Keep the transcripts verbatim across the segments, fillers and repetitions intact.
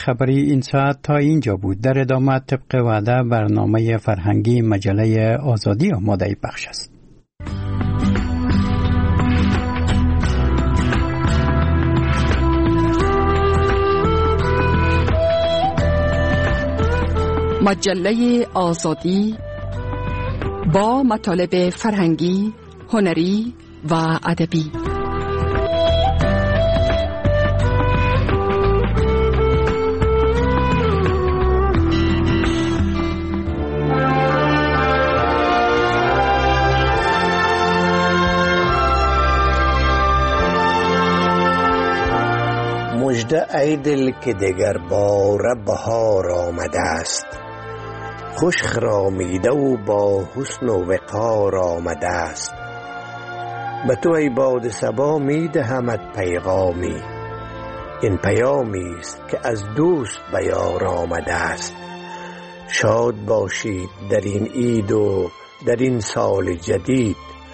خبری این ساعت تا اینجا بود. در ادامه طبق وعده برنامه فرهنگی مجله آزادی آماده پخش است. مجله آزادی با مطالب فرهنگی، هنری و ادبی. مژده ای دل که دگر باره بهار آمده است، خوش خرامیده و با حسن و وقار آمده است. به تو ای باد صبا می دهمت پیغامی، این پیامی است که از دوست به یار آمده است. شاد باشید در این عید و در این سال جدید،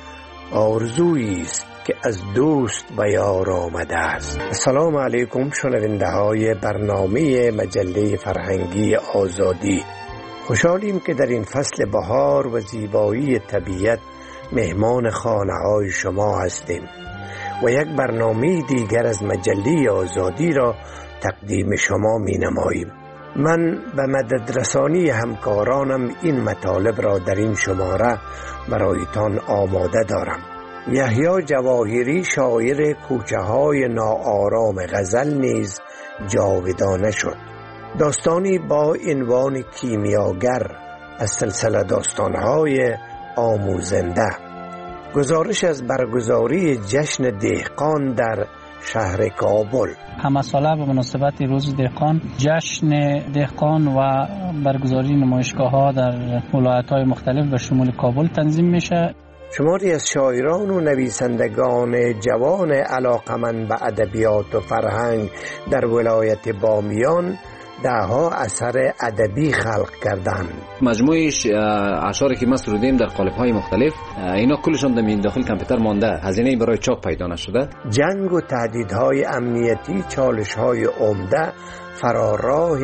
آرزویی است که از دوست به یار آمده است. السلام علیکم شنونده های برنامه مجله فرهنگی آزادی. خوشحالیم که در این فصل بهار و زیبایی طبیعت مهمان خانه های شما هستیم و یک برنامه دیگر از مجله آزادی را تقدیم شما می نماییم. من به مدد رسانی همکارانم این مطالب را در این شماره برایتان آماده دارم. یحیی جواهری شاعر کوچه های ناآرام غزل نیز جاودانه شد. داستانی با عنوان کیمیاگر از سلسله داستانهای آموزنده. گزارش از برگزاری جشن دهقان در شهر کابل. همه ساله به مناسبت روز دهقان جشن دهقان و برگزاری نمایشگاه ها در ولایت های مختلف به شمول کابل تنظیم میشه. شماری از شاعران و نویسندگان جوان علاقمند به ادبیات و فرهنگ در ولایت بامیان دهها اثر ادبی خلق کردند. مجموعش اشعاری که ما سرودیم در قالب‌های مختلف، اینا کلشون در داخل کامپیوتر مانده، هزینه برای چاپ پیدا نشده. جنگ و تهدیدهای امنیتی چالش‌های عمده فراراه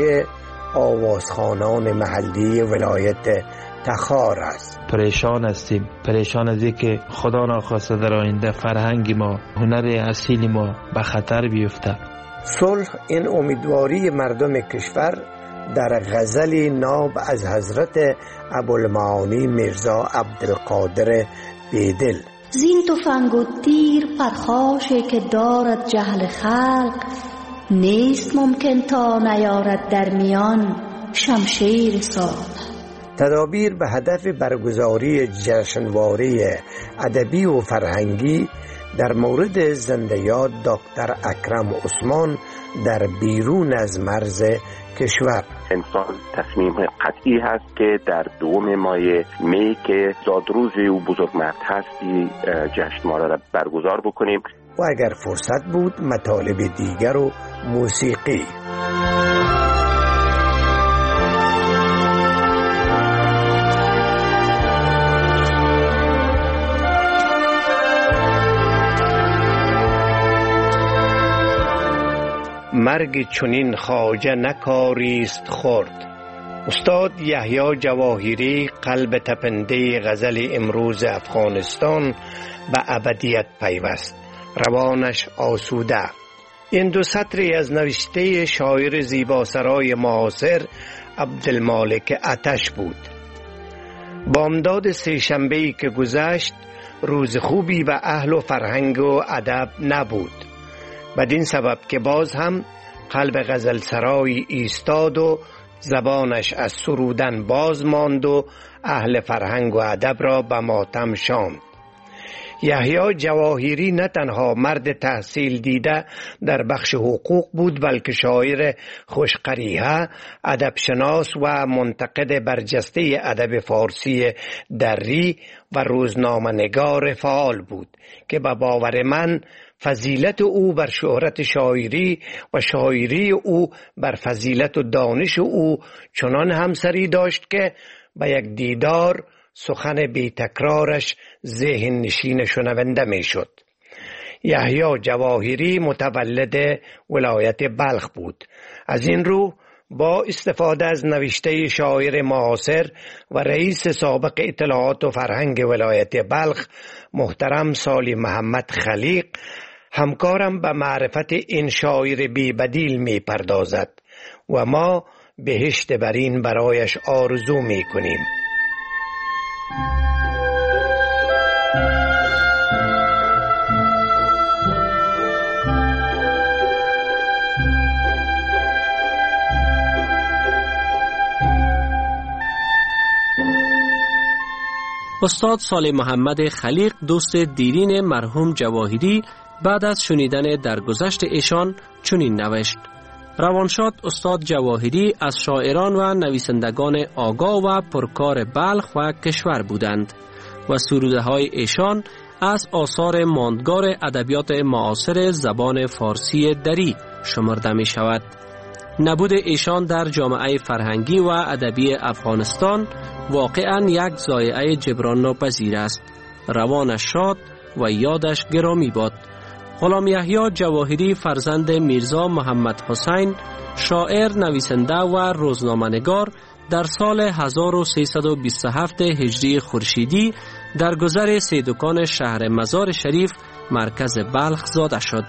آوازخوانان محلی ولایت تخار است. پریشان هستیم، پریشان از اینکه خدا ناخواسته در آینده فرهنگ ما، هنر اصیل ما به خطر بیفته. صلح این امیدواری مردم کشور در غزل ناب از حضرت ابوالمعانی میرزا عبدالقادر بیدل. زین تفنگ و تیر پرخاشی که دارد جهل خلق، نیست ممکن تا نیارد در میان شمشیر صلح. تدابیر به هدف برگزاری جشنواره ادبی و فرهنگی در مورد زنده یاد دکتر اکرم عثمان در بیرون از مرز کشور. انسان تصمیم قطعی هست که در دوم ماه می که زادروز او بزرگ مرد هستی جشنواره را برگزار بکنیم و اگر فرصت بود مطالب دیگر و موسیقی. مرگ چنین خواجه نکاریست خرد. استاد یحیی جواهری قلب تپنده غزل امروز افغانستان به ابدیت پیوست، روانش آسوده. این دو سطری از نوشته شاعر زیباسرای معاصر عبدالمالک آتش بود. بامداد سه‌شنبه‌ای که گذشت روز خوبی به اهل و فرهنگ و ادب نبود، بدین سبب که باز هم قلب غزل سرای ایستاد و زبانش از سرودن باز ماند و اهل فرهنگ و ادب را به ماتم شاند. یحیی جواهری نه تنها مرد تحصیل دیده در بخش حقوق بود، بلکه شاعر خوشقریحه، ادبشناس و منتقد برجسته ادب فارسی دری و روزنامه‌نگار فعال بود که به باور من فضیلت او بر شهرت شاعری و شاعری او بر فضیلت و دانش او چنان همسری داشت که به یک دیدار سخن بی تکرارش ذهن نشین شنونده می شد. یحیی جواهری متولد ولایت بلخ بود. از این رو با استفاده از نوشته شاعر معاصر و رئیس سابق اطلاعات و فرهنگ ولایت بلخ محترم صالح محمد خلیق، همکارم به معرفت این شاعر بی بدیل می پردازد و ما بهشت برین برایش آرزو می کنیم. استاد صالح محمد خلیق، دوست دیرین مرحوم جواهری، بعد از شنیدن درگذشت ایشان چنین نوشت: روانشاد استاد جواهری از شاعران و نویسندگان آگاه و پرکار بلخ و کشور بودند و سروده های ایشان از آثار ماندگار ادبیات معاصر زبان فارسی دری شمرده می شود. نبود ایشان در جامعه فرهنگی و ادبی افغانستان واقعاً یک ضایعه جبران ناپذیر است. روانش شاد و یادش گرامی باد. غلام یحیی جواهری فرزند میرزا محمد حسین، شاعر، نویسنده و روزنامه‌نگار، در سال هزار و سیصد و بیست و هفت هجری خورشیدی در گذر سیدکان شهر مزار شریف مرکز بلخ زاده شد.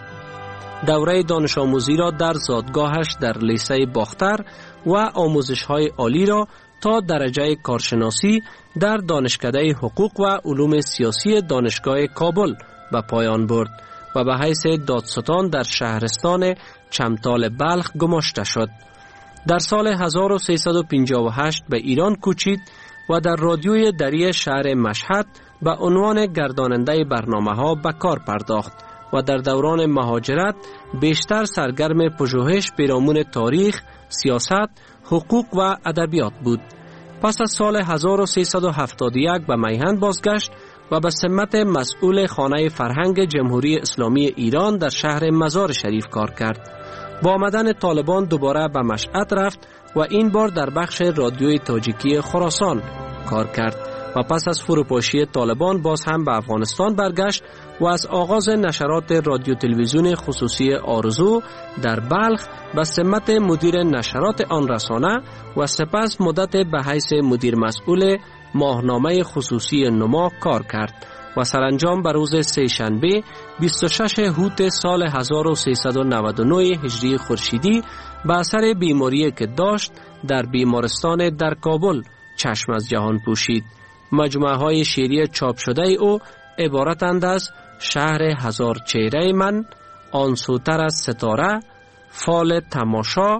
دوره دانش آموزی را در زادگاهش در لیسه باختر و آموزش‌های عالی را تا درجه کارشناسی در دانشکده حقوق و علوم سیاسی دانشگاه کابل به پایان برد و به حیث دادستان در شهرستان چمتال بلخ گماشته شد. در سال هزار و سیصد و پنجاه و هشت به ایران کوچید و در رادیوی دری شهر مشهد به عنوان گرداننده برنامه‌ها به کار پرداخت و در دوران مهاجرت بیشتر سرگرم پژوهش پیرامون تاریخ، سیاست، حقوق و ادبیات بود. پس از سال هزار و سیصد و هفتاد و یک به میهن بازگشت و به سمت مسئول خانه فرهنگ جمهوری اسلامی ایران در شهر مزار شریف کار کرد. با آمدن طالبان دوباره به مشهد رفت و این بار در بخش رادیوی تاجیکی خراسان کار کرد و پس از فروپاشی طالبان باز هم به افغانستان برگشت و از آغاز نشرات رادیو تلویزیون خصوصی آرزو در بلخ به سمت مدیر نشرات آن رسانه و سپس مدت به حیث مدیر مسئول ماهنامه خصوصی نما کار کرد و سرانجام بر روز سه شنبه بیست و شش هوت سال هزار و سیصد و نود و نه هجری خورشیدی به اثر بیماری که داشت در بیمارستان در کابل چشم از جهان پوشید. مجموعه های شعری چاپ شده او عبارتند از شهر هزار چهره من، آن سوتر از ستاره، فال تماشا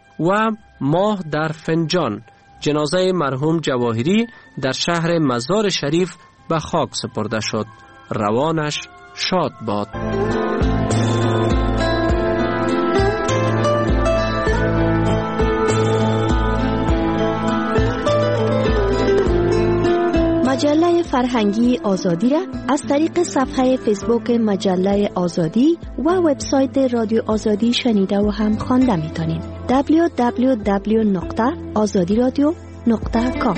و ماه در فنجان. جنازه مرحوم جواهری در شهر مزار شریف به خاک سپرده شد. روانش شاد باد. مجله فرهنگی آزادی را از طریق صفحه فیسبوک مجله آزادی و وبسایت رادیو آزادی شنیده و هم خوانده می‌تونید. دبلیو دبلیو دبلیو نقطه آزادی رادیو نقطه کام.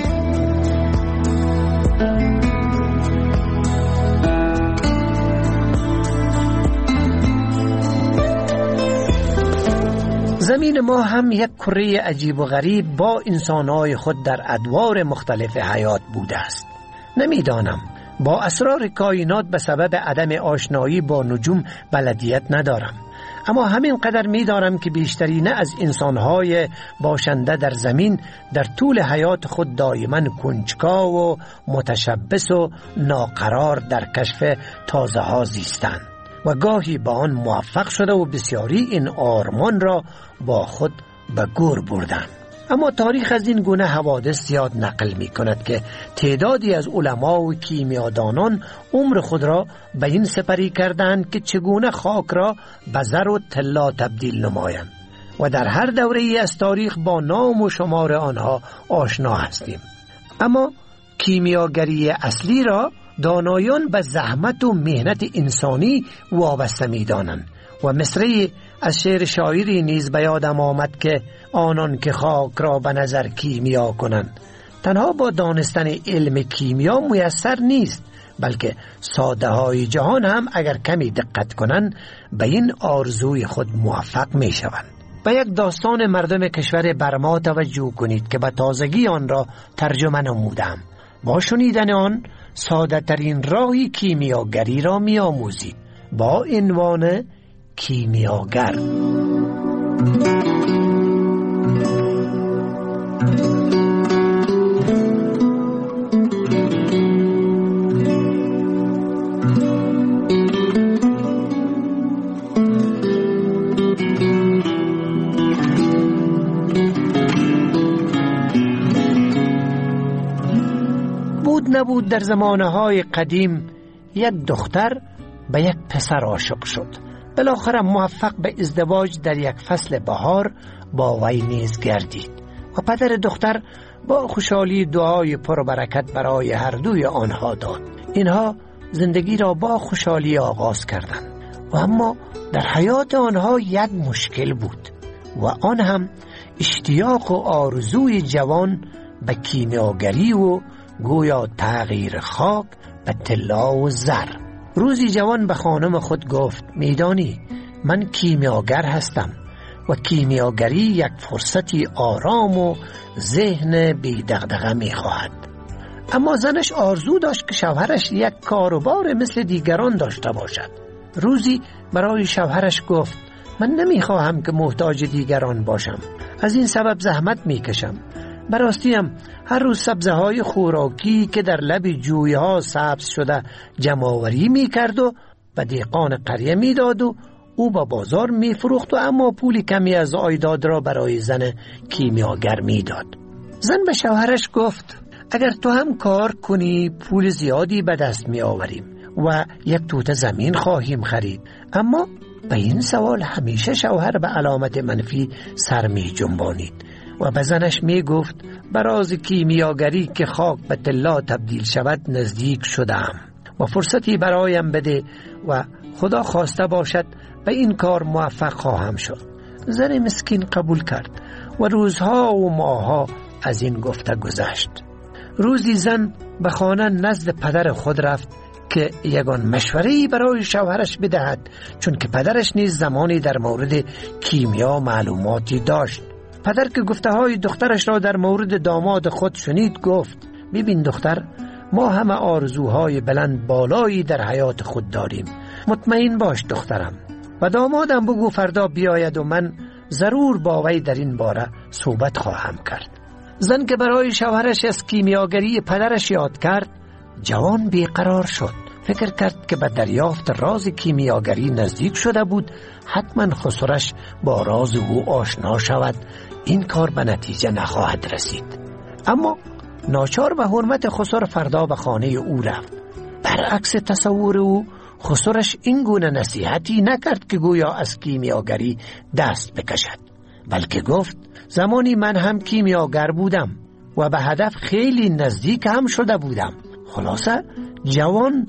زمین ما هم یک کره عجیب و غریب با انسان‌های خود در ادوار مختلف حیات بوده است. نمیدانم، با اسرار کائنات به سبب عدم آشنایی با نجوم بلدیت ندارم، اما همین قدر میدانم که بیشتری نه از انسان‌های باشنده در زمین در طول حیات خود دائما کنجکاو و متشبث و ناقرار در کشف تازه ها زیستند و گاهی با آن موفق شده و بسیاری این آرمان را با خود به گور بردند. اما تاریخ از این گونه حوادث زیاد نقل می کند که تعدادی از علما و کیمیادانان عمر خود را به این سپری کردند که چگونه خاک را به زر و طلا تبدیل نمایند و در هر دوره‌ای از تاریخ با نام و شمار آنها آشنا هستیم. اما کیمیاگری اصلی را دانایان به زحمت و مهنت انسانی وابسته می دانند و مصرعی از شعر شاعری نیز به یادم آمد که آنان که خاک را به نظر کیمیا کنند تنها با دانستن علم کیمیا میسر نیست، بلکه ساده های جهان هم اگر کمی دقت کنند به این آرزوی خود موفق می شوند. به یک داستان مردم کشور برما توجه کنید که به تازگی آن را ترجمه نمودم. با شنیدن آن ساده ترین راهی کیمیاگری را می آموزید با عنوان کیمیاگر. نبود در زمانهای قدیم یک دختر به یک پسر عاشق شد. بالاخره موفق به ازدواج در یک فصل بهار با وی نیز گردید و پدر دختر با خوشحالی دعای پربرکت برای هر دوی آنها داد. اینها زندگی را با خوشحالی آغاز کردند و اما در حیات آنها یک مشکل بود و آن هم اشتیاق و آرزوی جوان به کیمیاگری و گویا تغییر خاک به طلا و زر. روزی جوان به خانم خود گفت میدانی من کیمیاگر هستم و کیمیاگری یک فرصتی آرام و ذهن بی دغدغه می خواهد. اما زنش آرزو داشت که شوهرش یک کاروبار مثل دیگران داشته باشد. روزی برای شوهرش گفت من نمی خواهم که محتاج دیگران باشم، از این سبب زحمت می کشم. براستیم هر روز سبزه های خوراکی که در لب جویه ها سبز شده جمع‌آوری می کرد و به دهقان قریه می داد و او با بازار می فروخت و اما پول کمی از عایداد را برای زن کیمیاگر می داد. زن به شوهرش گفت اگر تو هم کار کنی پول زیادی به دست می آوریم و یک توته زمین خواهیم خرید. اما به این سوال همیشه شوهر به علامت منفی سر می جنبانید و به زنش می گفت براز کیمیاگری که خاک به طلا تبدیل شود نزدیک شدم و فرصتی برایم بده و خدا خواسته باشد به این کار موفق خواهم شد. زن مسکین قبول کرد و روزها و ماهها از این گفته گذشت. روزی زن به خانه نزد پدر خود رفت که یگان مشوره‌ای برای شوهرش بدهد، چون که پدرش نیز زمانی در مورد کیمیا معلوماتی داشت. پدر که گفته های دخترش را در مورد داماد خود شنید گفت ببین دختر، ما همه آرزوهای بلند بالایی در حیات خود داریم. مطمئن باش دخترم و دامادم بگو فردا بیاید و من ضرور با وی در این باره صحبت خواهم کرد. زن که برای شوهرش از کیمیاگری پدرش یاد کرد جوان بیقرار شد. فکر کرد که به دریافت راز کیمیاگری نزدیک شده بود، حتما خسرش با راز او آشنا شود. این کار به نتیجه نخواهد رسید. اما ناچار به حرمت خسر فردا به خانه او رفت. برعکس تصور او خسرش این گونه نصیحتی نکرد که گویا از کیمیاگری دست بکشد، بلکه گفت زمانی من هم کیمیاگر بودم و به هدف خیلی نزدیک هم شده بودم. خلاصه جوان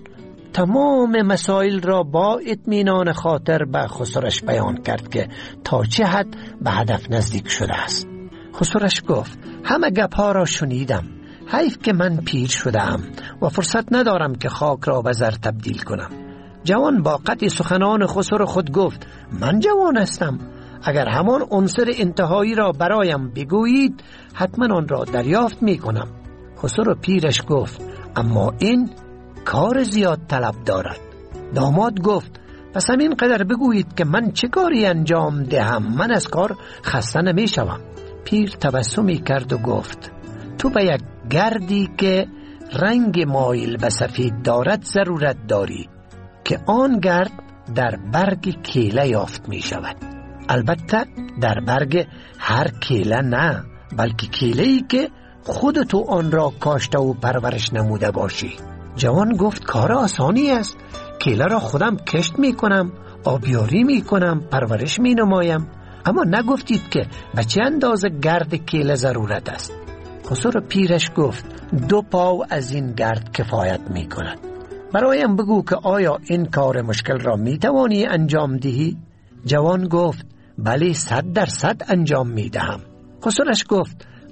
تمام مسائل را با اطمینان خاطر به خسرش بیان کرد که تا چه حد به هدف نزدیک شده است. خسرش گفت همه گپ‌ها را شنیدم، حیف که من پیر شدم و فرصت ندارم که خاک را به زر تبدیل کنم. جوان با قطع سخنان خسر خود گفت من جوان هستم، اگر همان عنصر انتهایی را برایم بگویید حتما آن را دریافت می کنم. خسر پیرش گفت اما این کار زیاد طلب دارد. داماد گفت پس همین قدر بگویید که من چه کاری انجام دهم، من از کار خسته نمی شوم. پیر تبسمی کرد و گفت تو به یک گردی که رنگ مایل به سفید دارد ضرورت داری که آن گرد در برگ کیله یافت می شود. البته در برگ هر کیله نه، بلکه کیله‌ای که خود تو آن را کاشته و پرورش نموده باشی. جوان گفت کار آسانی است، کیله را خودم کشت می کنم، آبیاری می کنم، پرورش می نمایم. اما نگفتید که به چه اندازه گرد کیله ضرورت است. خسر پیرش گفت دو پاو از این گرد کفایت می کند. برایم بگو که آیا این کار مشکل را می توانی انجام دهی؟ جوان گفت بله صد در صد انجام می دهم. خسرش گفت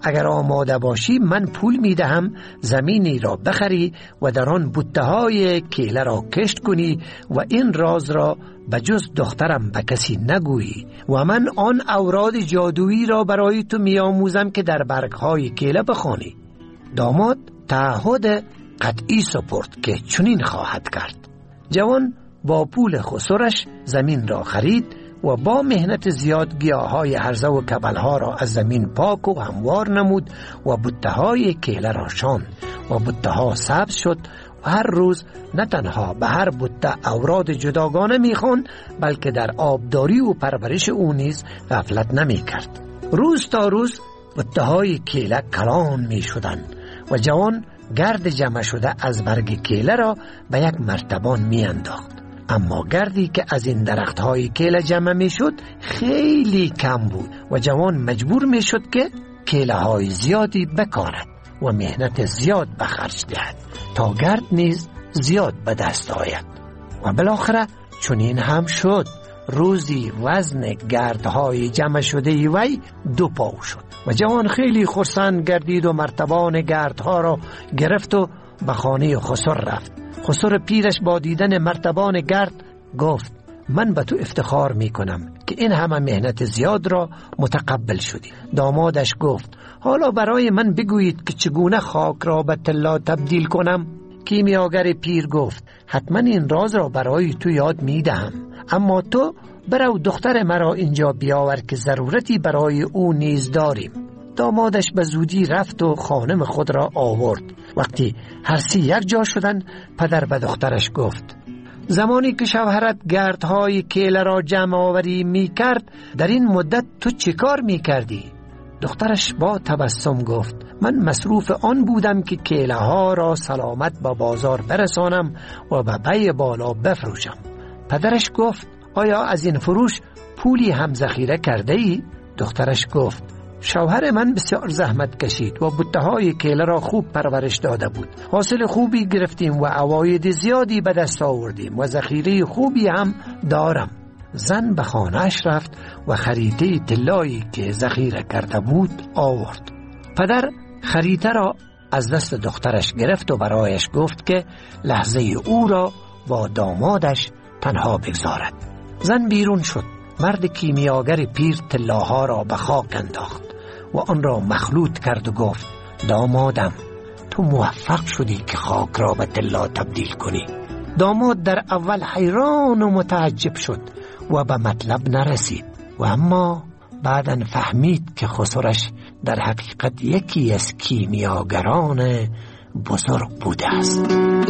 اگر آماده باشی من پول میدهم زمینی را بخری و در آن بوته‌های کیله را کشت کنی و این راز را به جز دخترم به کسی نگویی و من آن اوراد جادویی را برای تو میآموزم که در برگ‌های کیله بخوانی. داماد تعهد قطعی سپرد که چنین خواهد کرد. جوان با پول خسرش زمین را خرید و با مهنت زیاد گیاهای هرزه و کبلها را از زمین پاک و هموار نمود و بوته‌های کیله را شاند و بوته‌ها سبز شد و هر روز نه تنها به هر بوته اوراد جداگانه میخواند بلکه در آبداری و پرورش او نیز غفلت نمیکرد. روز تا روز بوته‌های کیله کلان میشدند و جوان گرد جمع شده از برگ کیله را به یک مرتبان میانداخت. اما گردی که از این درخت‌های کیله جمع میشد خیلی کم بود و جوان مجبور میشد که کیله‌های زیادی بکارد و مهنت زیاد به خرج دهد تا گرد نیز زیاد به دست آید. و بالاخره چنین هم شد. روزی وزن گردهای جمع شده وی دو پاو شد و جوان خیلی خرسند گردید و مرتبان گردها را گرفت و به خانه خسر رفت. خسر پیرش با دیدن مرتبان گرد گفت من به تو افتخار می کنم که این همه مهنت زیاد را متقبل شدی. دامادش گفت حالا برای من بگویید که چگونه خاک را به طلا تبدیل کنم. کیمیاگر پیر گفت حتما این راز را برای تو یاد می دهم، اما تو برو دختر مرا اینجا بیاور که ضرورتی برای او نیز داریم. دامادش به زودی رفت و خانم خود را آورد. وقتی هر سی یک جا شدن پدر به دخترش گفت زمانی که شوهرت گردهای کیله را جمع آوری می کرد در این مدت تو چه کار می کردی؟ دخترش با تبسم گفت من مصروف آن بودم که کیله ها را سلامت به بازار برسانم و به بی بالا بفروشم. پدرش گفت آیا از این فروش پولی هم ذخیره کرده ای؟ دخترش گفت شوهر من بسیار زحمت کشید و بوته‌های کیله را خوب پرورش داده بود. حاصل خوبی گرفتیم و عواید زیادی به دست آوردیم و ذخیره خوبی هم دارم. زن به خانه‌اش رفت و خریطه طلایی که ذخیره کرده بود آورد. پدر خریطه را از دست دخترش گرفت و برایش گفت که لحظه او را با دامادش تنها بگذارد. زن بیرون شد. مرد کیمیاگر پیر طلاها را به خاک انداخت و آن را مخلوط کرد و گفت دامادم تو موفق شدی که خاک را به طلا تبدیل کنی. داماد در اول حیران و متعجب شد و به مطلب نرسید و اما بعداً فهمید که خسرش در حقیقت یکی از کیمیاگران بزرگ بوده است.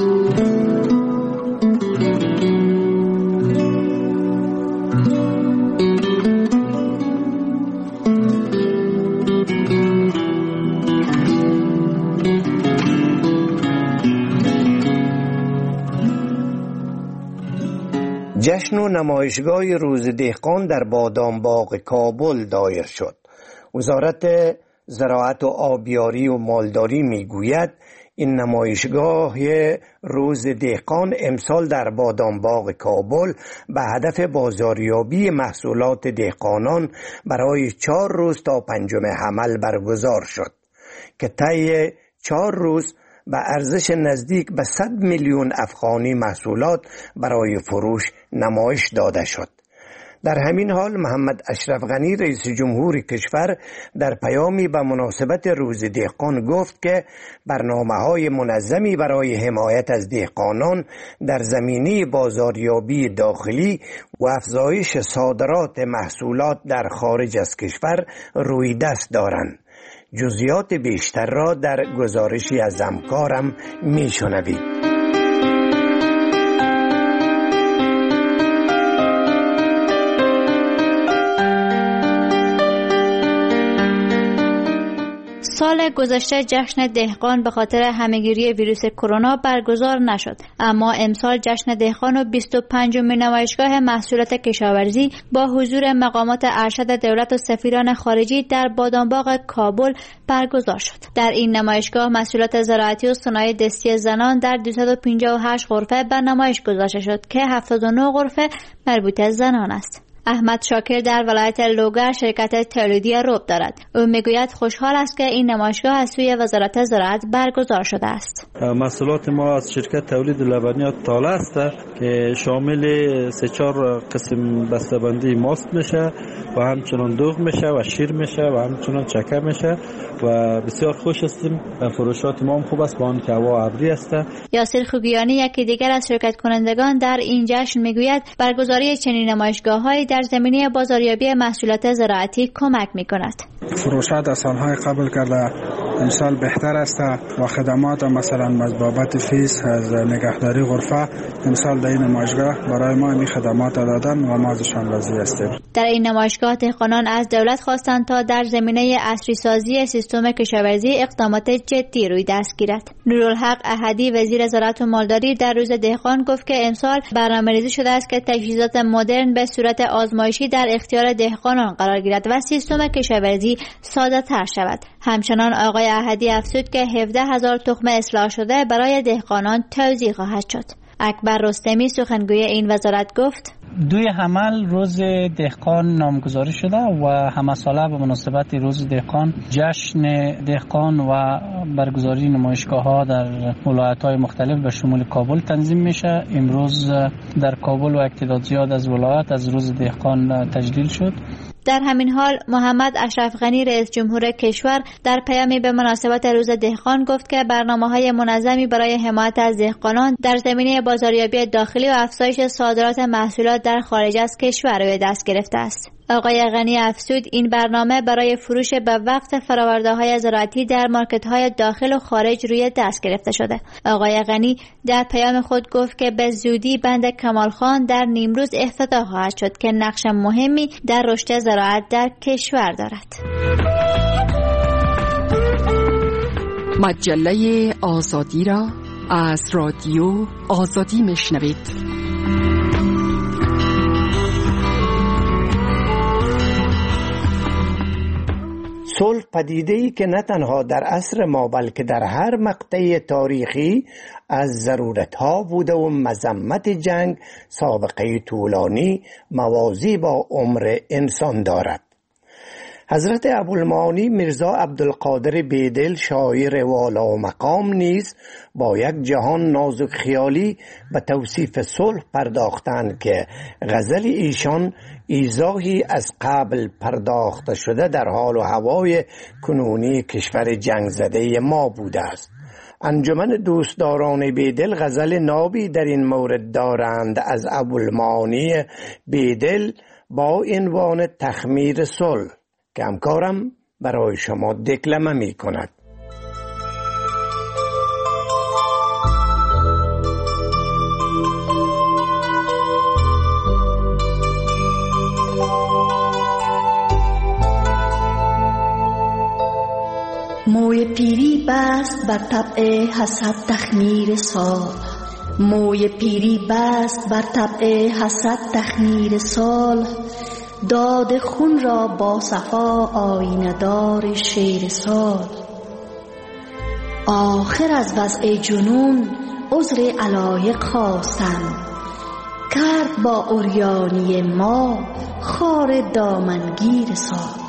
جشن و نمایشگاه روز دهقان در بادامباغ کابل دایر شد. وزارت زراعت و آبیاری و مالداری میگوید این نمایشگاه روز دهقان امسال در بادامباغ کابل به هدف بازاریابی محصولات دهقانان برای چهار روز تا پنجم حمل برگزار شد که طی چهار روز به ارزش نزدیک به صد میلیون افغانی محصولات برای فروش نمایش داده شد. در همین حال محمد اشرف غنی رئیس جمهور کشور در پیامی به مناسبت روز دهقان گفت که برنامه‌های منظمی برای حمایت از دهقانان در زمینه بازاریابی داخلی و افزایش صادرات محصولات در خارج از کشور روی دست دارند. جزئیات بیشتر را در گزارشی از همکارم میشنوید. سال گذشته جشن دهقان به خاطر همهگیری ویروس کرونا برگزار نشد، اما امسال جشن دهقان و بیست و پنجمین نمایشگاه محصولات کشاورزی با حضور مقامات ارشد دولت و سفیران خارجی در بادامباغ کابل برگزار شد. در این نمایشگاه محصولات زراعتی و صنایع دستی زنان در دویست و پنجاه و هشت غرفه به نمایش گذاشته شد که هفتاد و نه غرفه مربوط به زنان است. احمد شاکر در ولایت لوگر شرکت تولیدی رب دارد. او میگوید خوشحال است که این نمایشگاه از سوی وزارت زراعت برگزار شده است. محصولات ما از شرکت تولید لبنیات تاله است که شامل سه چهار قسم بسته‌بندی ماست میشه و همچنان دوغ میشه و شیر میشه و همچنان چکه میشه و بسیار خوش هستیم. فروشات ما هم خوب است با آن که هوا ابری است. یاسر خوگیانی یکی دیگر از شرکت کنندگان در این جشن میگوید برگزاری چنین نمایشگاه‌هایی در زمینه بازاریابی محصولات زراعتی کمک میکند. فروشات از سالهای قبل کرده امسال بهتر است و خدمات مثلا از بابت فیس از نگهداری غرفه امسال در این نمایشگاه برای ما این خدمات دادن و ما ازشان راضی هستیم. در این نمایشگاه دهقانان از دولت خواستند تا در زمینه عصری سازی سیستم کشاورزی اقدامات جدی روی دست گیرد. نورالحق احدی وزیر زراعت و مالداری در روز دهقان گفت که امسال برنامه‌ریزی شده است که تجهیزات مدرن به صورت آزمایشی در اختیار دهقانان قرار گیرد و سیستم کشاورزی ساده تر شود. همچنان آقای احدی افزود که هفده هزار تخم اصلاح شده برای دهقانان توزیع خواهد شد. اکبر رستمی سخنگوی این وزارت گفت دوی حمل روز دهقان نامگذاری شده و همه ساله به مناسبت روز دهقان جشن دهقان و برگزاری نمایشگاه ها در ولایت های مختلف به شمول کابل تنظیم میشه. امروز در کابل و اعتداد زیاد از ولایت از روز دهقان تجلیل شد. در همین حال محمد اشرف غنی رئیس جمهور کشور در پیامی به مناسبت روز دهقان گفت که برنامه‌های منظمی برای حمایت از دهقانان در زمینه بازاریابی داخلی و افزایش صادرات محصولات در خارج از کشور روی دست گرفته است. آقای غنی افزود این برنامه برای فروش به وقت فرآورده‌های زراعتی در مارکت‌های داخل و خارج روی دست گرفته شده. آقای غنی در پیام خود گفت که به زودی بند کمال خان در نیمروز افتتاح خواهد شد که نقش مهمی در رشد زراعت در کشور دارد. مجله آزادی را از رادیو آزادی میشنوید. صلح پدیده‌ای که نه تنها در عصر ما بلکه در هر مقطع تاریخی از ضرورتها بوده و مذمت جنگ سابقه طولانی موازی با عمر انسان دارد. حضرت ابوالمعانی میرزا عبدالقادر بیدل شاعر والا و مقام نیز با یک جهان نازک خیالی به توصیف صلح پرداختند که غزل ایشان ایضاحی از قبل پرداخته شده در حال و هوای کنونی کشور جنگ زده ما بوده است. انجمن دوستداران بیدل غزل نابی در این مورد دارند از ابوالمعانی بیدل با عنوان تخمیر صلح که همکارم برای شما دکلمه می کند. موی پیری بست بر طبع حسد تخمیر سال، موی پیری بست بر طبع حسد تخمیر سال، داد خون را با صفا آینه دار شیر سال. آخر از وضع جنون عذر علایق خواستن، کرد با عریانی ما خار دامنگیر سال.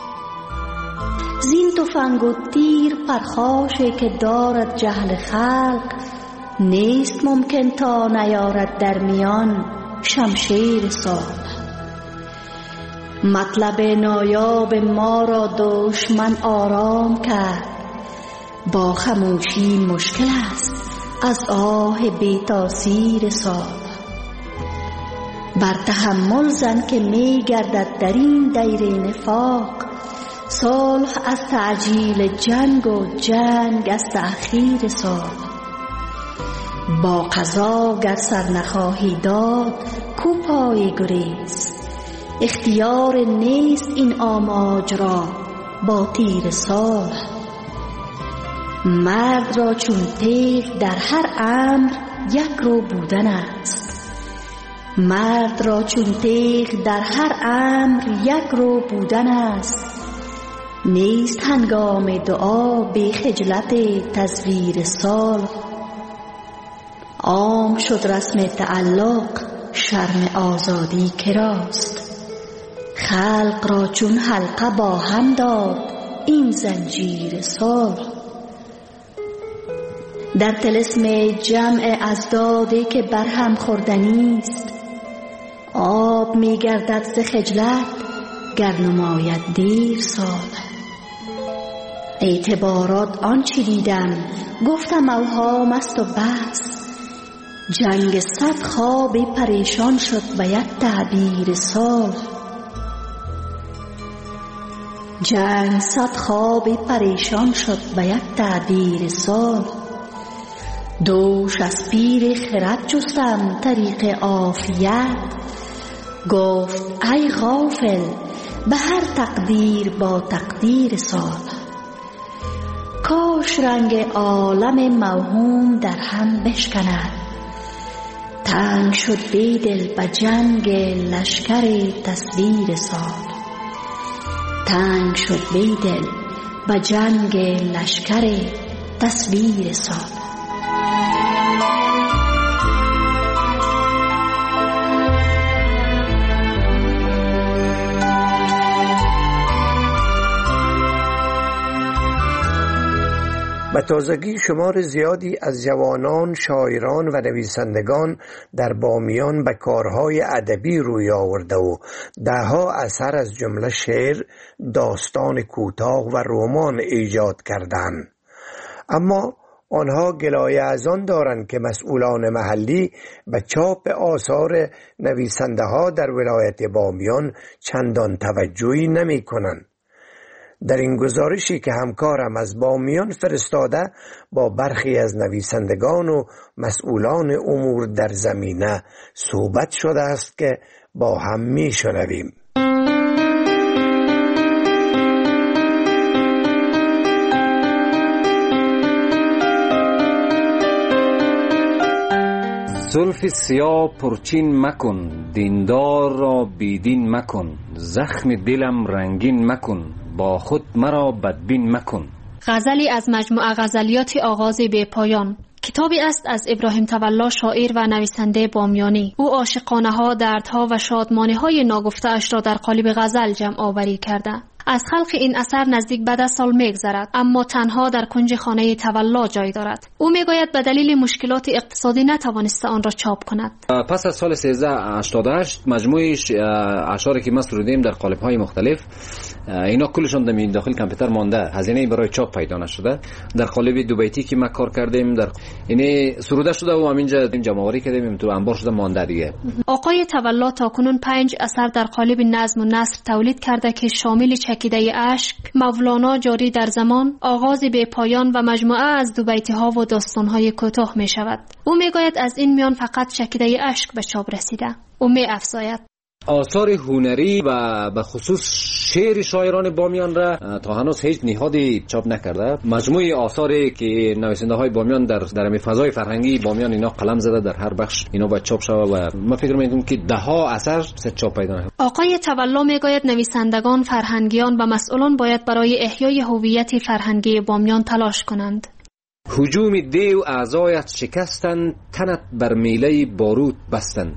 زین تفنگ و تیر پرخاشی که دارد جهل خلق، نیست ممکن تا نیارد در میان شمشیر سال. مطلب نایاب ما را دشمن آرام کرد، با خموشی مشکل است از آه بی تاثیر سال. بر تحمل زن که می گردد در این دیر نفاق، صلح از تعجیل جنگ و جنگ از تأخیر سال. با قضا گر سر نخواهی داد کو پای گریز، اختیار نیست این آماج را با تیر سال. مرد را چون تیغ در هر امر یک رو بودن است، مرد را چون تیغ در هر امر یک رو بودن است. نیست هنگام دعا بی خجلت تزویر سال. عام شد رسم تعلق، شرم آزادی کراست، خلق را چون حلقه با هم داد این زنجیر صلح. در طلسم جمع ازدادی که برهم خوردنی است، آب می گردد ز خجلت گر نماید دیر صلح. اعتبارات آنچه دیدم گفتم اوهام است و بس، جنگ صد خوابی پریشان شد به یک تعبیر صلح. جنگ صد خوابی پریشان شد به یک تعبیر صلح. دوش از پیر خرد جستم طریق عافیت، گفت ای غافل به هر تقدیر با تقدیر صلح. کاش رنگ عالم موهوم در هم بشکند، تنگ شد بیدل به جنگ لشکر تصویر صلح. تنگ شد بیدل به جنگ لشکر تصویر صلح. به تازگی شمار زیادی از جوانان، شاعران و نویسندگان در بامیان به کارهای ادبی روی آورده و دهها اثر از جمله شعر، داستان کوتاه و رمان ایجاد کردند. اما آنها گلایه از آن دارند که مسئولان محلی به چاپ آثار نویسنده ها در ولایت بامیان چندان توجهی نمی کنند. در این گزارشی که همکارم از بامیان فرستاده با برخی از نویسندگان و مسئولان امور در زمینه صحبت شده است که با هم می شنویم. زلف سیاه پرچین مکن، دیندار را بیدین مکن، زخم دلم رنگین مکن، با خود مرا بدبین مکن. غزلی از مجموعه غزلیات آغاز بی پایان. کتابی است از ابراهیم تولا، شاعر و نویسنده بامیانی. او عاشقانه ها، دردها و شادمانی های ناگفته اش را در قالب غزل جمع آوری کرده. از خلق این اثر نزدیک به ده سال میگذرد، اما تنها در کنج خانه تولا جای دارد. او میگوید به دلیل مشکلات اقتصادی نتوانسته آن را چاپ کند. پس از سال سیزده هشتاد و هشت مجموعه اشعاری که ما سرودیم در قالب‌های مختلف، اینا کلشون در داخل کامپیوتر مانده، هزینه برای چاپ پیدا نشده. در قالب دو بیتی که ما کار کردیم در اینه سروده شده و همینجا جمع آوری کردیم تو انبار شده مانده دیگه. آقای تولا تاکنون پنج اثر در قالب نظم و نثر تولید کرده که شامل چکیده اشک، مولانا جاری در زمان، آغاز بی پایان و مجموعه از دو بیتی ها و داستان های کوتاه می شود. او می گوید از این میان فقط چکیده اشک به چاپ رسیده. او می افزاید آثار هنری و به خصوص شعر شاعران بامیان را تا هنوز هیچ نهادی چاپ نکرده. مجموعه آثاری که نویسنده های بامیان در در فضای فرهنگی بامیان اینا قلم زده در هر بخش اینا باید چاپ شود و ما فکر می‌کنیم که ده ها اثر سه چاپ پیدا نکنه. آقای تولا میگوید نویسندگان، فرهنگیان و مسئولان باید برای احیای هویت فرهنگی بامیان تلاش کنند. هجوم دیو اعضایت شکستند، تنت بر میله بارود بستند،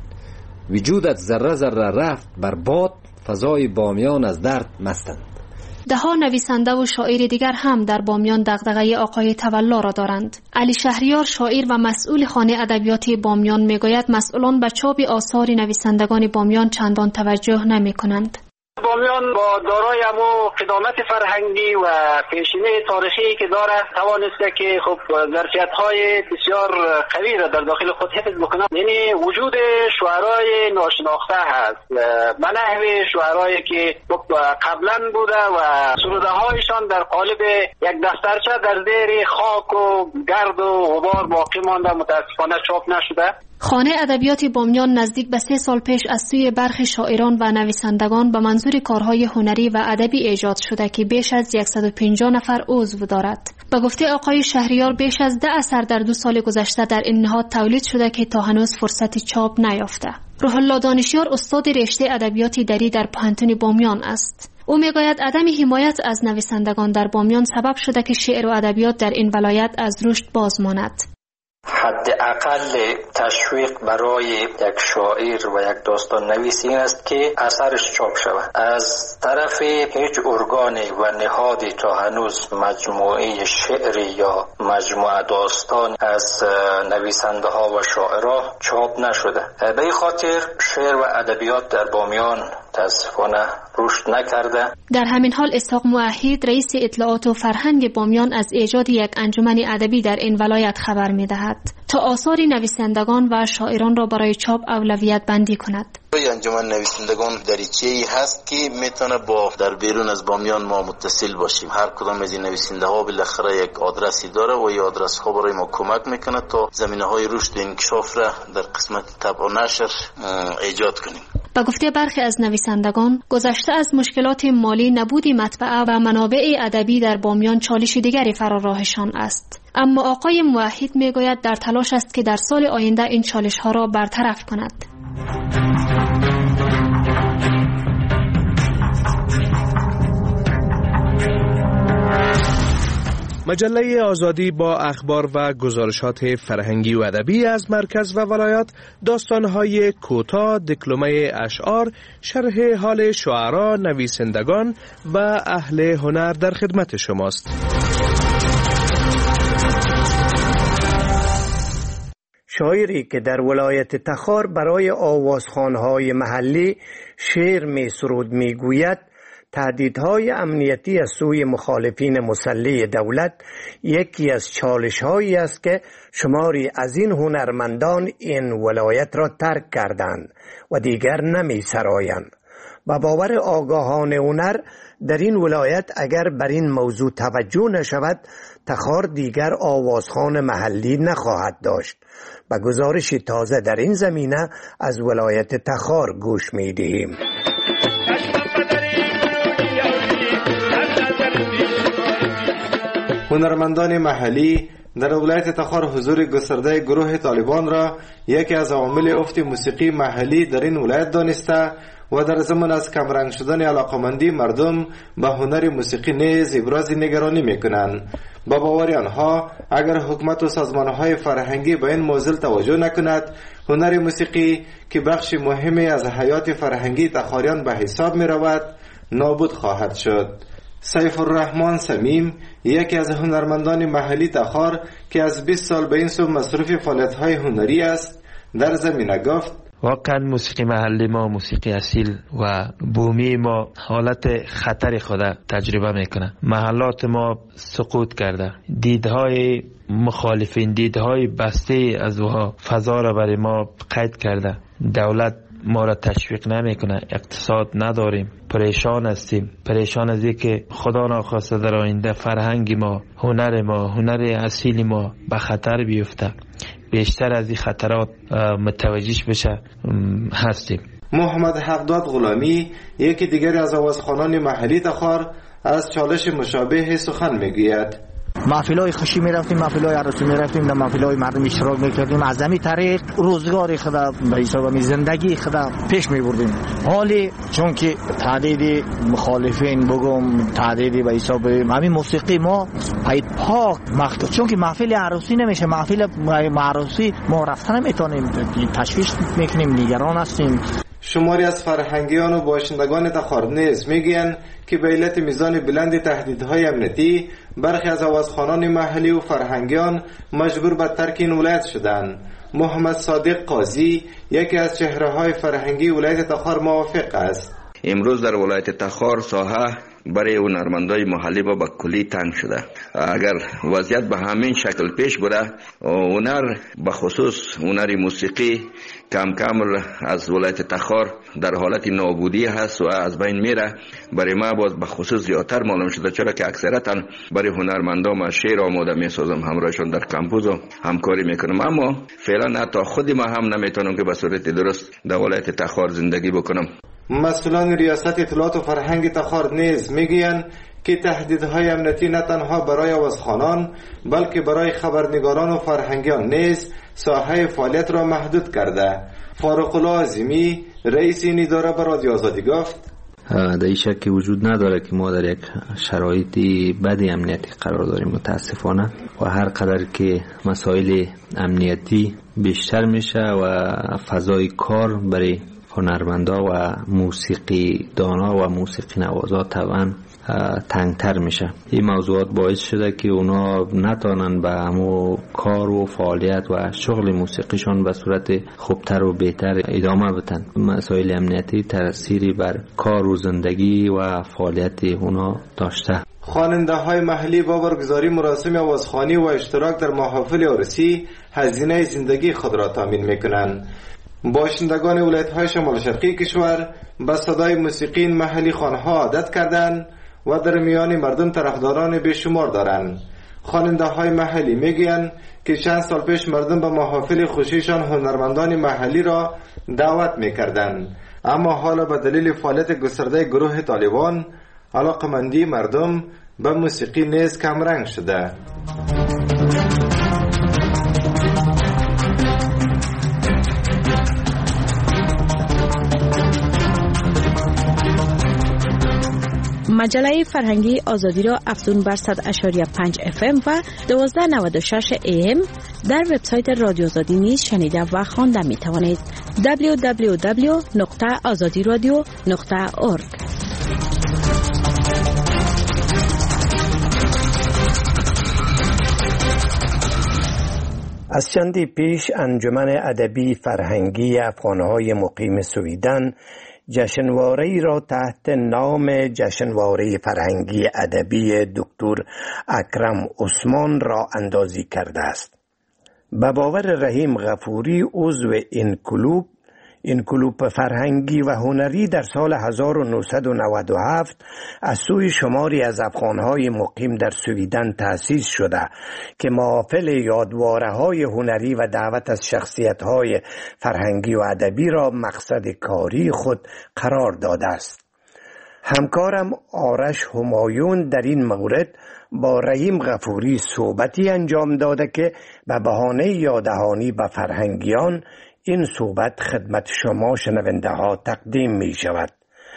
وجودت ذره ذره رفت بر باد، فضای بامیان از درد مستند. ده ها نویسنده و شاعر دیگر هم در بامیان دغدغه آقای تولا را دارند. علی شهریار، شاعر و مسئول خانه ادبیات بامیان میگوید مسئولان به چاپ آثار نویسندگان بامیان چندان توجه نمی کنند. بامیان با دارای همو قدامت فرهنگی و پیشینه تاریخی که داره توانسته که خب ظرفیت‌های بسیار قوی را در داخل خود حفظ بکنه. یعنی وجود شعرای ناشناخته هست، به نحو شعرایی که قبلا بوده و سروده هایشان در قالب یک دفترچه در زیر خاک و گرد و غبار باقی مانده، متاسفانه چاپ نشده. خانه ادبیات بامیان نزدیک به سه سال پیش از سوی برخی شاعران و نویسندگان به منظور کارهای هنری و ادبی ایجاد شده که بیش از صد و پنجاه نفر عضو دارد. به گفته آقای شهریار بیش از ده اثر در دو سال گذشته در این نهاد تولید شده که تا هنوز فرصت چاپ نیافته. روح الله دانشیار استاد رشته ادبیات دری در پوهنتون بامیان است. او میگوید عدم حمایت از نویسندگان در بامیان سبب شده که شعر و ادبیات در این ولایت از رشد باز ماند. حداقل تشویق برای یک شاعر و یک داستان نویس این است که اثرش چاپ شود. از طرف هیچ ارگانی و نهادی تا هنوز مجموعه شعری یا مجموعه داستان از نویسنده ها و شاعرها چاپ نشده. به این خاطر شعر و ادبیات در بامیان متاسفانه رشد نکرده. در همین حال اسحاق موحد رئیس اطلاعات و فرهنگ بامیان از ایجاد یک انجمن ادبی در این ولایت خبر می‌دهد تا آثار نویسندگان و شاعران را برای چاپ اولویت بندی کند. انجمن نویسندگان دریچه‌ای هست که میتونه با در بیرون از بامیان ما متصل باشیم. هر کدام از این نویسنده ها بالاخره یک آدرسی داره و این آدرس ها برای ما کمک میکنه تا زمینه‌های رشد و انکشاف را در قسمت طبع و نشر ایجاد کنیم. با گفته برخی از نویسندگان، گذشته از مشکلات مالی، نبود مطبعه و منابع ادبی در بامیان چالش دیگری فرا راهشان است. اما آقای موحد میگوید در تلاش است که در سال آینده این چالش ها را برطرف کند. مجله آزادی با اخبار و گزارشات فرهنگی و ادبی از مرکز و ولایات، داستان‌های کوتاه، دکلمه اشعار، شرح حال شعرا، نویسندگان و اهل هنر در خدمت شماست. شاعری که در ولایت تخار برای آوازخوان‌های محلی شعر می سرود می گوید تهدیدهای امنیتی از سوی مخالفین مسلح دولت یکی از چالش‌هایی است که شماری از این هنرمندان این ولایت را ترک کردند و دیگر نمی سرایند. با باور آگاهان هنر در این ولایت اگر بر این موضوع توجه نشود تخار دیگر آوازخوان محلی نخواهد داشت. با گزارش تازه در این زمینه از ولایت تخار گوش می دهیم. هنرمندان محلی در ولایت تخار حضور گسترده گروه طالبان را یکی از عوامل افت موسیقی محلی در این ولایت دانسته و در زمان از کمرنگ شدن علاقمندی مردم به هنر موسیقی نیز ابراز نگرانی میکنند. با باور آنها اگر حکومت و سازمانهای فرهنگی به این موضوع توجه نکند، هنر موسیقی که بخش مهمی از حیات فرهنگی تخاریان به حساب می رود نابود خواهد شد. سیف الرحمن سمیم یکی از هنرمندان محلی تخار که از بیست سال به این سو مصروف فعالیت‌های هنری است در زمینه گفت واقعا موسیقی محلی ما، موسیقی اصیل و بومی ما حالت خطر خود تجربه میکنه. محلات ما سقوط کرده، دیدهای مخالفین، دیدهای بسته از وها فضا را برای ما قید کرده. دولت ما را تشویق نمیکنه، اقتصاد نداریم، پریشان هستیم. پریشان از اینکه خدا ناخواسته در آینده فرهنگ ما، هنر ما، هنر اصیل ما به خطر بیفته. بیشتر از این خطرات متوجهش بشه هستیم. محمد حقداد غلامی یکی دیگر از آوازخوانان محلی تخار از چالش مشابه سخن میگوید. محفلای خوشی می رفتیم، محفلای عروسی می رفتیم، در محفلای مردم اشتراک می کردیم، از همین طریق روزگار خود به حساب زندگی خود پیش می بردیم. حالی چون که تعدید مخالفین بگم تعدید به حساب همین موسیقی ما پای پاک مخت، چون که محفل عروسی نمیشه، محفل عروسی ما رفتن نمیتونیم، تشویش میکنیم، نگران هستیم. شماری از فرهنگیان و باشندگان تخار نیز میگویند که به علت میزان بلند تهدیدهای امنیتی برخی از آوازخوانان محلی و فرهنگیان مجبور به ترک این ولایت شدند. محمد صادق قاضی یکی از چهره‌های فرهنگی ولایت تخار موافق است. امروز در ولایت تخار ساحه برای هنرمندای محلی با به کلی تنگ شده. اگر وضعیت به همین شکل پیش بره، هنر به خصوص هنر موسیقی کم کم از ولایت تخار در حالت نابودی هست و از بین میره. برای ما باز به خصوص زیادتر معلوم شده، چرا که اکثرا برای هنرمندان ما شعر آماده میسازم، همراهشون در کمپوز و همکاری میکنم، اما فعلا حتی خودی ما هم نمیتونم که به صورت درست در ولایت تخار زندگی بکنم. مسئولان ریاست اطلاعات و فرهنگ تخار نیز میگویند که تهدیدهای امنیتی نه تنها برای آوازخوانان بلکه برای خبرنگاران و فرهنگیان نیز ساحه فعالیت را محدود کرده. فاروق الله عظیمی رئیس این اداره به رادیو آزادی گفت: در این شک وجود نداره که ما در یک شرایطی بدی امنیتی قرار داریم متاسفانه و هر قدر که مسائل امنیتی بیشتر میشه و فضای کار برای هنرمندا و موسیقی دانا و موسیقی نوازا طبعا تنگتر میشه. این موضوعات باعث شده که اونا نتانن به همو کار و فعالیت و شغل موسیقیشون به صورت خوبتر و بهتر ادامه بدن. مسائل امنیتی تأثیری بر کار و زندگی و فعالیت اونا داشته. خواننده های محلی با برگزاری مراسم آوازخوانی و اشتراک در محافل عروسی هزینه زندگی خود را تامین میکنند. باشندگان ولایت‌های شمال شرقی کشور به صدای موسیقی محلی خوانها عادت کردند و در میان مردم طرفداران بیشمار دارند. خواننده های محلی میگویند که چند سال پیش مردم به محافل خوشیشان هنرمندان محلی را دعوت میکردند، اما حالا به دلیل فعالیت گسترده گروه طالبان علاقمندی مردم به موسیقی نیز کم رنگ شده. مجله فرهنگی آزادی را افزون بر صد و پنج اف ام و دوازده نود و شش ای ام در وبسایت رادیو آزادی نیز شنیده و خوانده می توانید. دبلیو دبلیو دبلیو نقطه آزادی رادیو نقطه اورگ. از چندی پیش انجمن ادبی فرهنگی افغانهای مقیم سویدن جشنواره‌ای را تحت نام جشنواره فرهنگی ادبی دکتر اکرم عثمان راه اندازی کرده است. به باور رحیم غفوری عضو این کلوب این کلوب فرهنگی و هنری در سال هزار و نهصد و نود و هفت از سوی شماری از افغانهای مقیم در سویدن تأسیس شده که محافل یادواره‌های هنری و دعوت از شخصیت‌های فرهنگی و ادبی را مقصد کاری خود قرار داده است. همکارم آرش همایون در این مورد با رحیم غفوری صحبتی انجام داده که به بهانه یاددهانی به فرهنگیان این صحبت خدمت شما شنونده ها تقدیم می شود.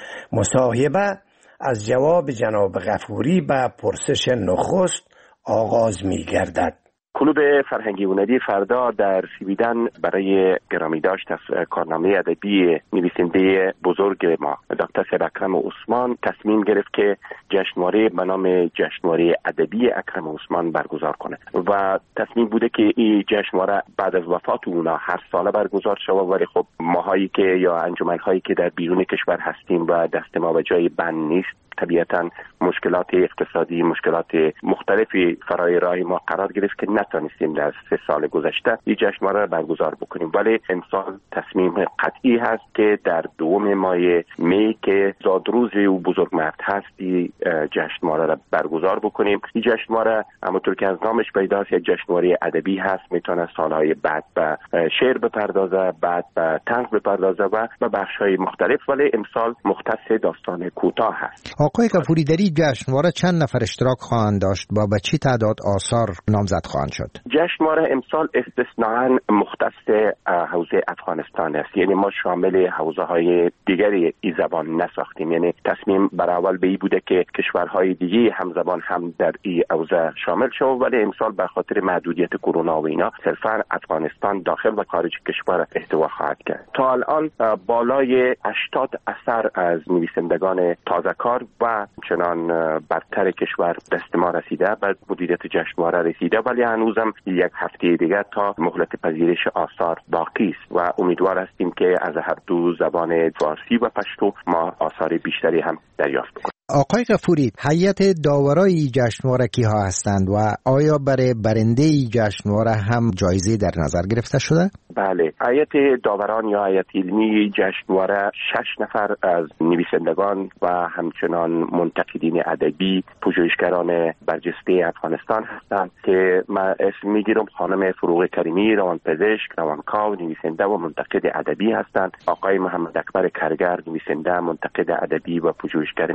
مصاحبه از جواب جناب غفوری به پرسش نخست آغاز می گردد. کلوب فرهنگی هنری فردا در سویدن برای گرامی داشت از کارنامه ادبی نویسنده بزرگ ما دکتر اکرم عثمان تصمیم گرفت که جشنواره به نام جشنواره ادبی اکرم عثمان برگزار کنه و تصمیم بوده که این جشنواره بعد از وفات اونا هر ساله برگزار شود، ولی خب ماهایی که یا انجمن‌هایی که در بیرون کشور هستیم و دست ما به جای بند نیست، طبیعتاً مشکلات اقتصادی، مشکلات مختلفی فرای راه ما قرار گرفت که نتونستیم در سه سال گذشته این جشنواره را برگزار بکنیم، ولی امسال تصمیم قطعی هست که در دوم ماه می که زادروز او بزرگ مرد هست این جشنواره را برگزار بکنیم. این جشنواره همونطور که از نامش پیداست یک جشنواره ادبی هست، میتونه سالهای بعد به شعر بپردازه، بعد به طنز بپردازه و به بخش‌های مختلف، ولی امسال مختص داستان کوتاه هست. آقای غفوری، در این جشنواره چند نفر اشتراک خواهند داشت و به چه تعداد آثار نامزد خواهند شد؟ جشنواره امسال استثناءً مختص حوزه افغانستان است، یعنی ما شامل حوزه های دیگری این زبان نساختیم، یعنی تصمیم بر اول به این بوده که کشورهای دیگه همزبان هم در این حوزه شامل شوند، ولی امسال به خاطر محدودیت کرونا و اینا صرفاً افغانستان داخل و خارج کشور احتوا خواهد کرد. تا الان بالای هشتاد اثر از نویسندگان تازه‌کار و چنان برتر کشور دست ما رسیده، بعد مدیریت جشنواره رسیده، ولی هنوزم یک هفته دیگر تا مهلت پذیرش آثار باقی است و امیدوار هستیم که از هر دو زبان فارسی و پشتو ما آثار بیشتری هم دریافت بکنیم. آقای غفوری، هیئت داورای جشنواره کیها هستند و آیا برای برنده جشنواره هم جایزه در نظر گرفته شده؟ بله، هیئت داوران یا هیئت علمی جشنواره شش نفر از نویسندگان و همچنان منتقدین ادبی، پژوهشگران برجسته افغانستان هستند که من اسم میگیرم. خانم فروغ کریمی روانپزشک، روانکاو، نویسنده و منتقد ادبی هستند. آقای محمد اکبر کرگر، نویسنده، منتقد ادبی و پژوهشگر مسائل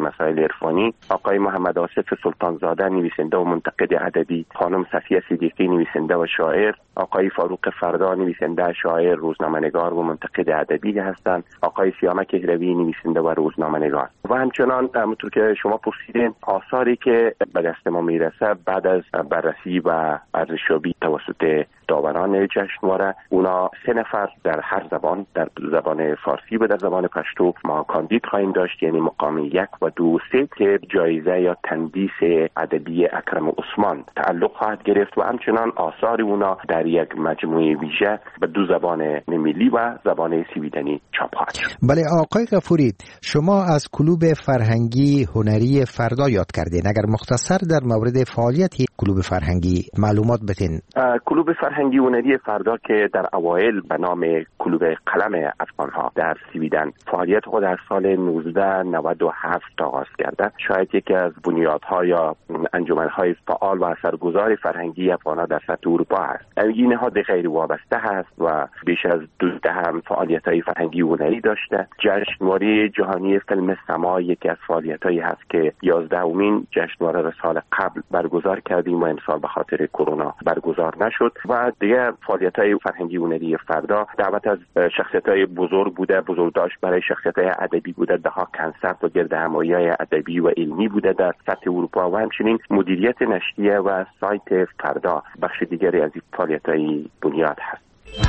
عرفانی، آقای محمد آصف سلطانزاده نویسنده و منتقد ادبی، خانم صفیه صدیقی نویسنده و شاعر، آقای فاروق فردا نویسنده، شاعر، روزنامه‌نگار و منتقد ادبی هستند، آقای سیامک کهروی نویسنده و روزنامه‌نگار. و همچنان همونطور که شما پرسیدین، آثاری که به دست ما میرسه بعد از بررسی و ارزشیابی توسط داوران جشنواره، اونا سه نفر در هر زبان، در زبان فارسی و در زبان پشتو ما کاندید خواهیم داشت، یعنی مقام یک و دو سه که جایزه یا تندیس ادبی اکرم عثمان تعلق خواهد گرفت و همچنان آثار اونا در یک مجموعه ویژه به دو زبان ملی و زبان سویدنی چاپ خواهد شد. بله آقای غفوری، شما از کلوب فرهنگی هنری فردا یاد کردین، اگر مختصر در مورد فعالیت کلوب فرهنگی معلومات بدین. کلوب فرهنگی هنری فردا که در اوایل به نام کلوب قلم افغانها در سویدن فعالیت خود در سال نوزده نود و هفت آغاز کرده، شاید یکی از بنیادها یا انجمنهای فعال و اثرگذار فرهنگی افغانها در سطح اروپا است. این نهاد غیر وابسته هست و بیش از دو دهه فعالیت‌های فرهنگی هنری داشته. جشنواره جهانی فیلم سما یکی از فعالیت‌هایی هست که یازدهمین جشنواره را سال قبل برگزار کردیم و امسال به خاطر کرونا برگزار نشد. و دیگه فعالیت‌های فرهنگی هنری فردا دعوت از شخصیت‌های بزرگ بوده، بزرگداشت برای شخصیت‌های ادبی بوده، دهها کنسرت و گردهمایی‌های ادبی و علمی بوده در سطح اروپا و همچنین مدیریت نشریه و سایت فردا بخش دیگری از این فعالیت‌های بنیاد هست.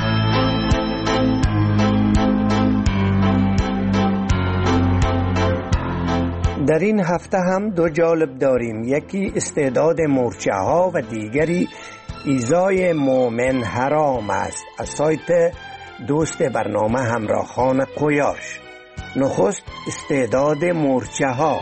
در این هفته هم دو جالب داریم، یکی استعداد مورچه ها و دیگری ایزای مومن حرام است از سایت دوست برنامه همراهان قویاش. نخست استعداد مورچه ها.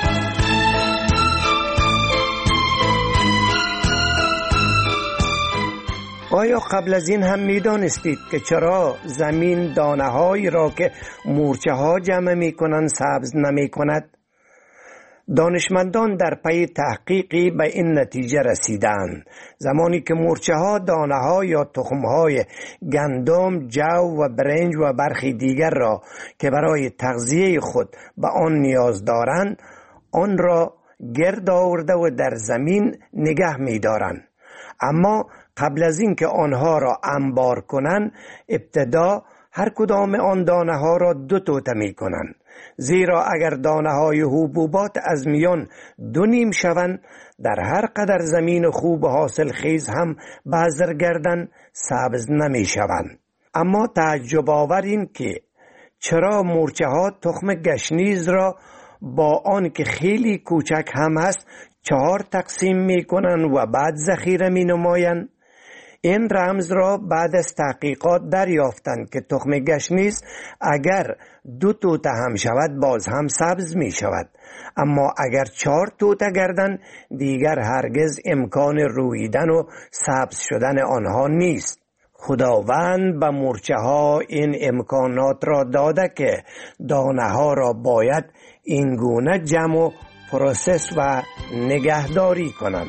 آیا قبل از این هم می دانستید که چرا زمین دانه هایی را که مورچه ها جمع می کنند سبز نمی کند؟ دانشمندان در پی تحقیقی به این نتیجه رسیدند. زمانی که مورچه ها دانه ها یا تخم های گندم، جو و برنج و برخی دیگر را که برای تغذیه خود به آن نیاز دارند، آن را گرد آورده و در زمین نگه می دارند. اما قبل از این که آنها را انبار کنند، ابتدا هر کدام آن دانه ها را دو توته می کنند، زیرا اگر دانه های حبوبات از میان دو نیم شوند، در هر قدر زمین خوب حاصل خیز هم بذر گردن سبز نمی شوند. اما تعجب آور این که چرا مورچه ها تخم گشنیز را با آن که خیلی کوچک هم است چهار تقسیم می کنند و بعد ذخیره می نمایند؟ این رمز را بعد از تحقیقات دریافتند که تخم گشنیز اگر دو توته هم شود باز هم سبز می شود، اما اگر چهار توته گردند دیگر هرگز امکان رویدن و سبز شدن آنها نیست. خداوند به مورچه ها این امکانات را داده که دانه ها را باید این گونه جمع و پروسس و نگهداری کنند.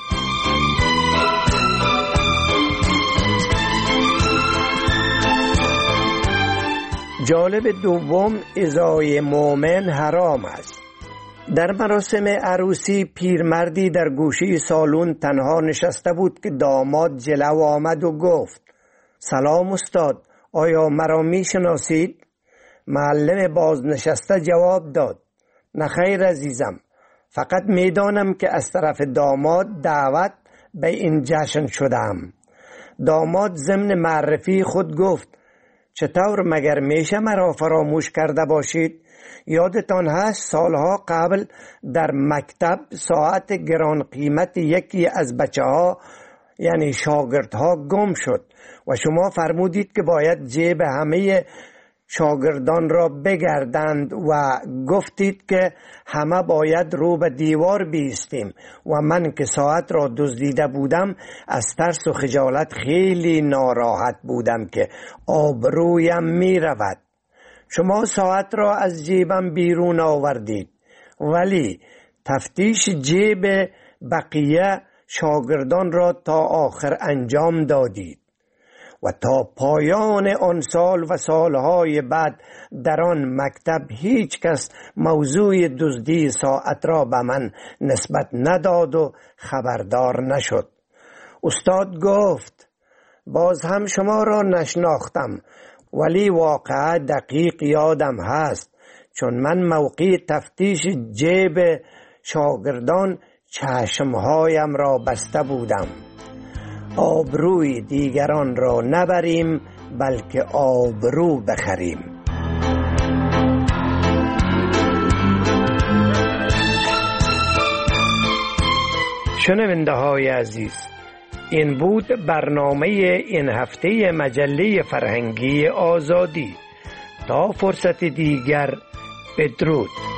جالب دوم ازای مومن حرام است. در مراسم عروسی پیرمردی در گوشه سالن تنها نشسته بود که داماد جلو آمد و گفت: سلام استاد، آیا مرا می شناسید؟ معلم بازنشسته جواب داد: نه خیر عزیزم، فقط می دانم که از طرف داماد دعوت به این جشن شدم. داماد ضمن معرفی خود گفت: چطور مگر میشه مرا فراموش کرده باشید؟ یادتان هست سالها قبل در مکتب ساعت گران قیمت یکی از بچه ها یعنی شاگردها گم شد و شما فرمودید که باید جیب همه شاگردان را بگردند و گفتید که همه باید رو به دیوار بیستیم و من که ساعت را دزدیده بودم از ترس و خجالت خیلی ناراحت بودم که آبرویم می رود. شما ساعت را از جیبم بیرون آوردید ولی تفتیش جیب بقیه شاگردان را تا آخر انجام دادید. و تا پایان آن سال و سالهای بعد در آن مکتب هیچ کس موضوع دزدی ساعت را به من نسبت نداد و خبردار نشد. استاد گفت باز هم شما را نشناختم، ولی واقعا دقیق یادم هست، چون من موقع تفتیش جیب شاگردان چشمهایم را بسته بودم. آبروی دیگران را نبریم بلکه آبرو بخریم. شنونده های عزیز، این بود برنامه این هفته مجله فرهنگی آزادی. تا فرصت دیگر، بدرود.